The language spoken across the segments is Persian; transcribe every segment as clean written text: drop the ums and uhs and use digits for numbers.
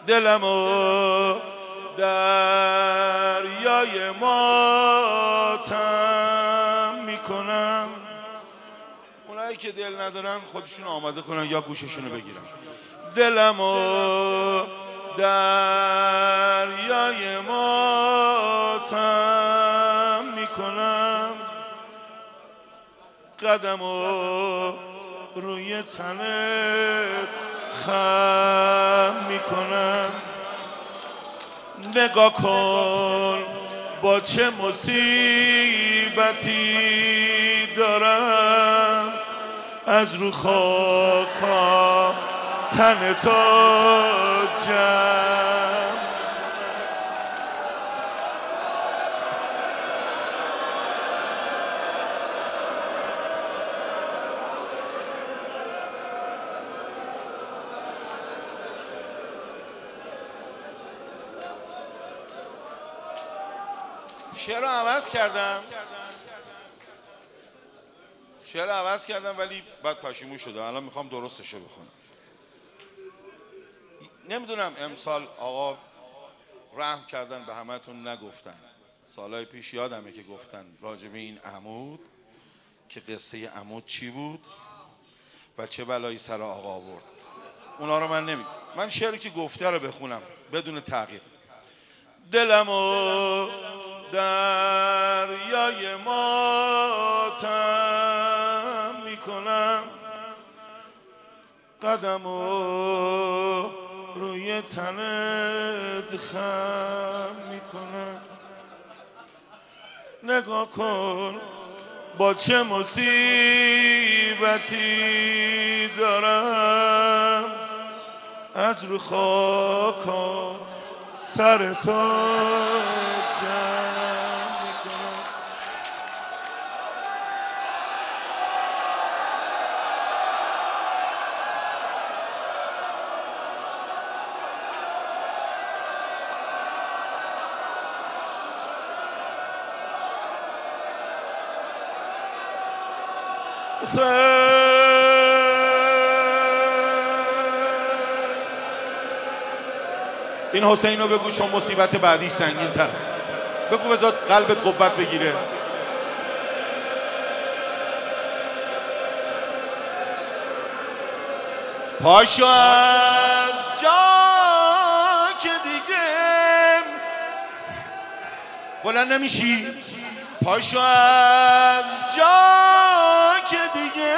دلمو دریای ماتم میکنم. اونایی که دل ندارن خودشون آماده کنن یا گوششونو بگیرن. دلمو دریای ماتم میکنم، قدمو روی تنت خم میکنم. نگاه کن با چه مصیبتی دارم، از رو خاکا تن تو جمع. شعر رو عوض کردم ولی بعد پشیمون شدم. الان میخوام درستش رو بخونم. نمیدونم امسال آقا رحم کردن به همتون نگفتن. سالهای پیش یادمه که گفتن راجع به این عمود که قصه عمود چی بود و چه بلایی سر آقا آورد. اونا رو من شعری که گفته رو بخونم بدون تغییر. دلمو دریای ماتم میکنم، قدمو روی تنت خم میکنم. نگاه کن با چه مصیبتی دارم، از رو خاکا سر تو جمع میکنم. این حسین رو بگو چون مصیبت بعدی سنگین تر. بگو بذار قلبت قوت بگیره. پاشو از جا که دیگه بلند نمیشی. پاشو از جا که دیگه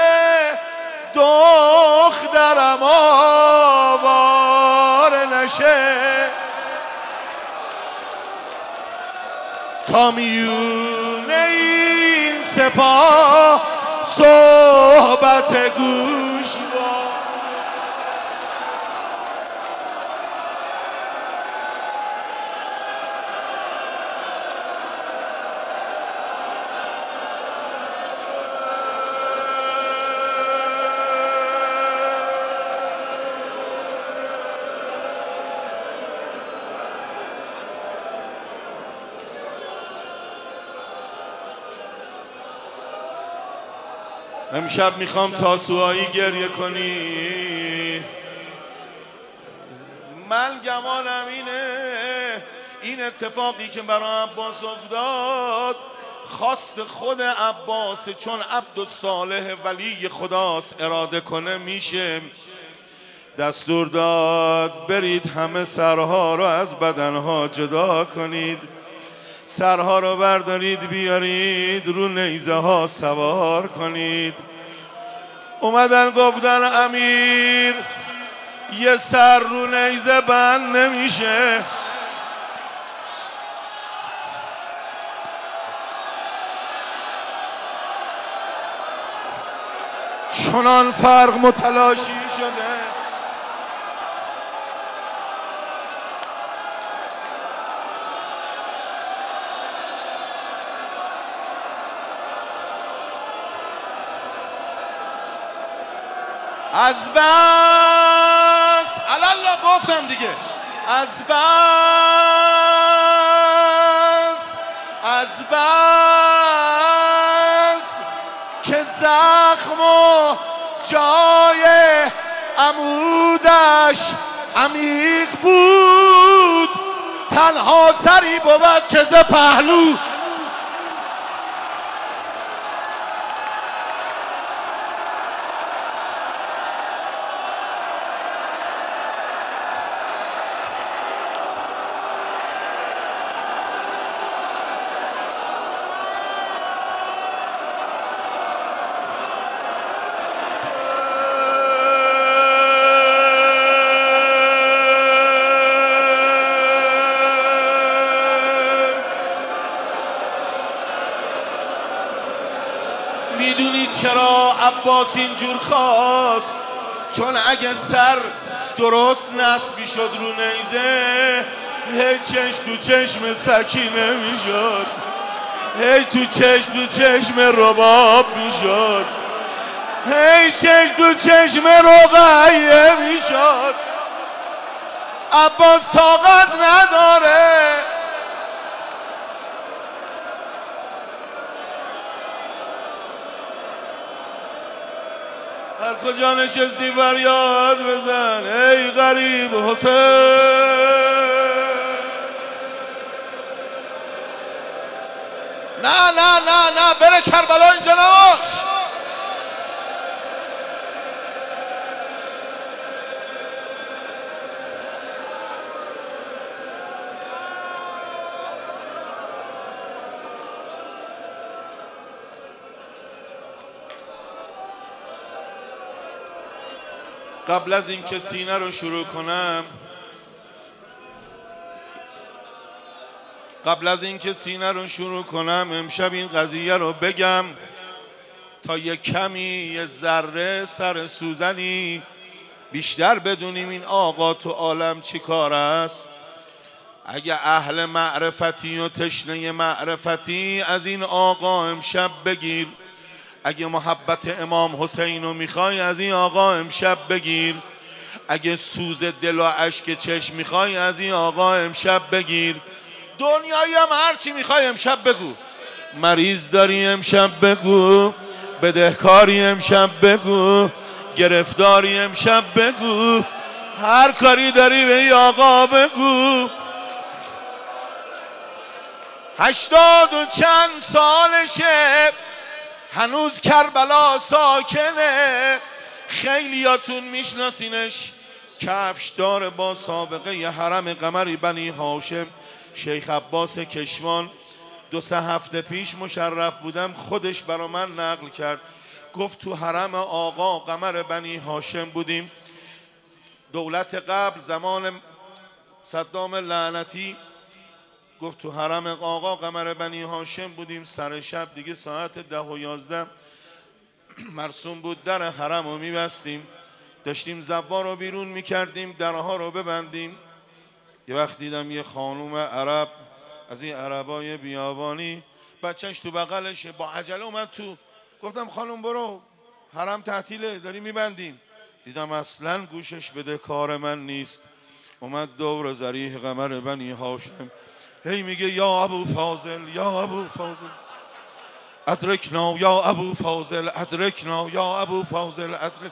دخترم آوار نشه، تا میونه این سپاه صحبت گوش با. امشب میخوام تاسوعایی گریه کنی. من گمانم این اتفاقی که برای عباس افتاد خواست خود عباس، چون عبدالصالح ولی خداست، اراده کنه میشه. دستور داد برید همه سرها رو از بدنها جدا کنید، سرها رو بردارید بیارید رو نیزه ها سوار کنید. اومدن گفتن امیر یه سر رو نیزه بند نمیشه. چنان فرق متلاشی شده از بس الله گفتم دیگه. از بس که زخم و جای عمودش عمیق بود تنها سری بود که ز پهلو میدونید چرا عباس اینجور خواست؟ چون اگه سر درست نصب میشد رو نیزه هی چشم تو چشم سکینه میشد، هی تو چشم رباب میشد، هی چشم تو چشم رقیه میشد. عباس طاقت نداره هر کجا نشستی فریاد بزن ای غریب حسین. نه نه نه نه بره کربلا اینجا نباش. قبل از اینکه سینه رو شروع کنم امشب این قضیه رو بگم تا یه کمی یه ذره سر سوزنی بیشتر بدونیم این آقا تو عالم چی کار است. اگه اهل معرفتی و تشنه معرفتی از این آقا امشب بگیر، اگه محبت امام حسین رو میخوای از این آقا امشب بگیر، اگه سوز دل و اشک چشم میخوای از این آقا امشب بگیر. دنیایی هم هرچی میخوای امشب بگو. مریض داری امشب بگو، بدهکاری امشب بگو، گرفتاری امشب بگو، هر کاری داری به این آقا بگو. 80 و چند سالشه هنوز کربلا ساکنه. خیلیاتون میشناسینش، کفشدار با سابقه ی حرم قمر بنی هاشم. شیخ عباس کشوان 2-3 هفته پیش مشرف بودم، خودش برا من نقل کرد، گفت تو حرم آقا قمر بنی هاشم بودیم دولت قبل زمان صدام لعنتی. گفت تو حرم آقا قمر بنی هاشم بودیم، سر شب دیگه ساعت 10 و 11 مرسوم بود در حرم رو میبستیم، داشتیم زوار رو بیرون میکردیم درها رو ببندیم. یه وقت دیدم یه خانوم عرب از این عربای بیابانی بچهش تو بغلشه با عجله اومد تو. گفتم خانوم برو حرم تعطیله داری میبندیم. دیدم اصلا گوشش بده کار من نیست، اومد دور ذریح قمر بنی هاشم هی میگه یا ابو فاضل یا ابو فاضل ادرکنا یا ابو فاضل ادرکنا یا ابو فاضل ادرک.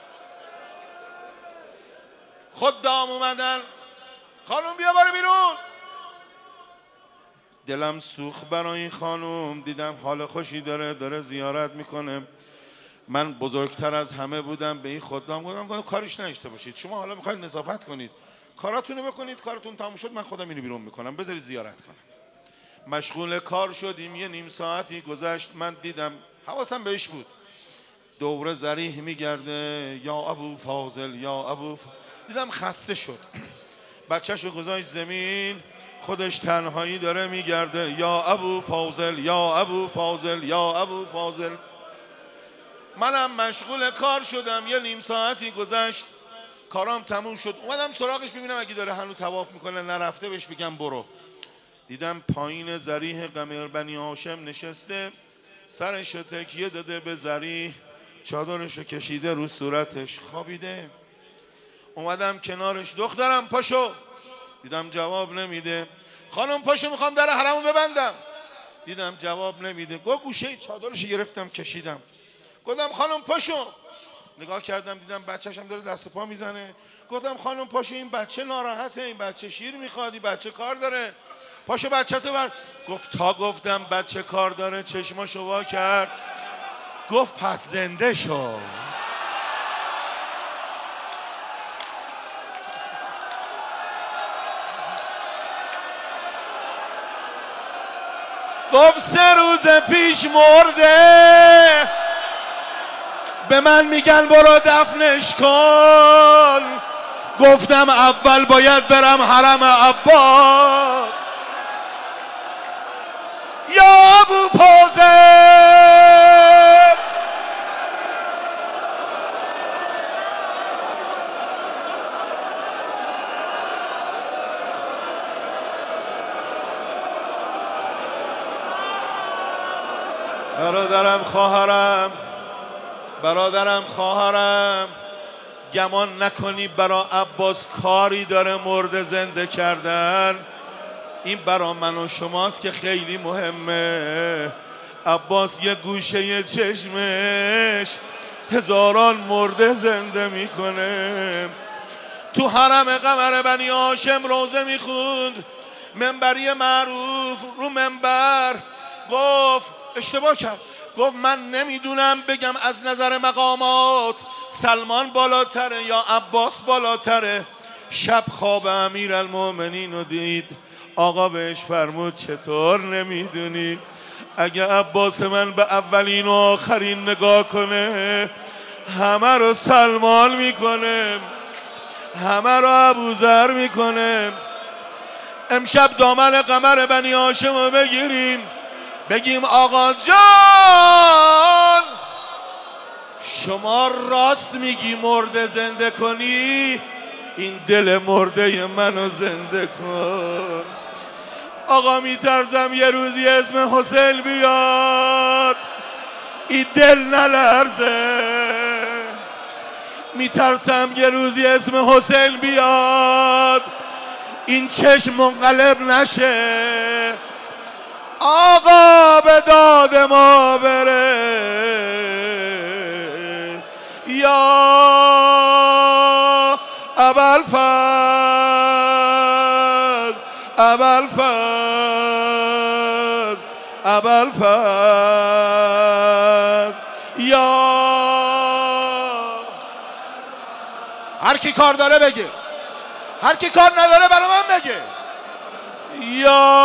خدام اومدن خانوم بیا باره بیرون. دلم سوخت برای این خانوم، دیدم حال خوشی داره زیارت میکنه. من بزرگتر از همه بودم، به این خدام گفتم کارش نشته باشید، شما حالا میخواید نظافت کنید کاراتونو بکنید، کارتون تموم شد من خودم اینو بیرون میکنم بذارید زیارت کنم. مشغول کار شدیم، یه نیم ساعتی گذشت، من دیدم حواسم بهش بود دوره ذریح میگرده یا ابو فاضل یا ابو دیدم خسته شد، بچه‌شو گذاشت زمین، خودش تنهایی داره میگرده یا ابو فاضل یا ابو فاضل یا ابو فاضل. منم مشغول کار شدم، یه نیم ساعتی گذشت کارام تموم شد، اومدم سراغش ببینم اگه داره هنوز طواف میکنه نرفته بهش بگم برو. دیدم پایین ذریح قمر بنی هاشم نشسته، سرشو تکیه داده به ذریح، چادرشو کشیده رو صورتش خوابیده. اومدم کنارش دخترم پاشو، دیدم جواب نمیده. خانم پاشو میخوام در حرمو ببندم، دیدم جواب نمیده. گوشه چادرشو گرفتم کشیدم، گفتم خانم پاشو، نگاه کردم دیدم بچه‌ش هم داره دست پا میزنه. گفتم خانم پاشو، این بچه ناراحته، این بچه شیر میخواد، این بچه کار داره، پاشو بچه‌تو بر. گفت تا گفتم بچه کار داره چشماشو وا کرد، گفت پس زنده شو. گفت 3 روز پیش مرده، به من میگن برو دفنش کن. گفتم اول باید برم حرم عباس یا ابوالفضل. برادرم خواهرم گمان نکنی برا عباس کاری داره مرده زنده کردن. این برا من و شماست که خیلی مهمه. عباس یه گوشه چشمش هزاران مرده زنده میکنه. تو حرم قمر بنی هاشم روزه میخوند، منبری معروف رو منبر گفت، اشتباه کرد، گفت من نمیدونم بگم از نظر مقامات سلمان بالاتره یا عباس بالاتره. شب خواب امیرالمومنین رو دید، آقا بهش فرمود چطور نمیدونی؟ اگه عباس من به اولین و آخرین نگاه کنه همه رو سلمان میکنه، همه رو ابوذر میکنه. امشب دامن قمر بنی هاشم رو بگیریم، بگیم آقا جان شما راست میگی مرده زنده کنی، این دل مرده منو زنده کن. آقا میترسم یه روزی اسم حسین بیاد این دل نلرزه، میترسم یه روزی اسم حسین بیاد این چشم منقلب نشه. آقا به داد ما بره یا ابوالفضل، ابوالفضل یا هر کی کار داره بگه، هر کی کار نداره برای من بگه. یا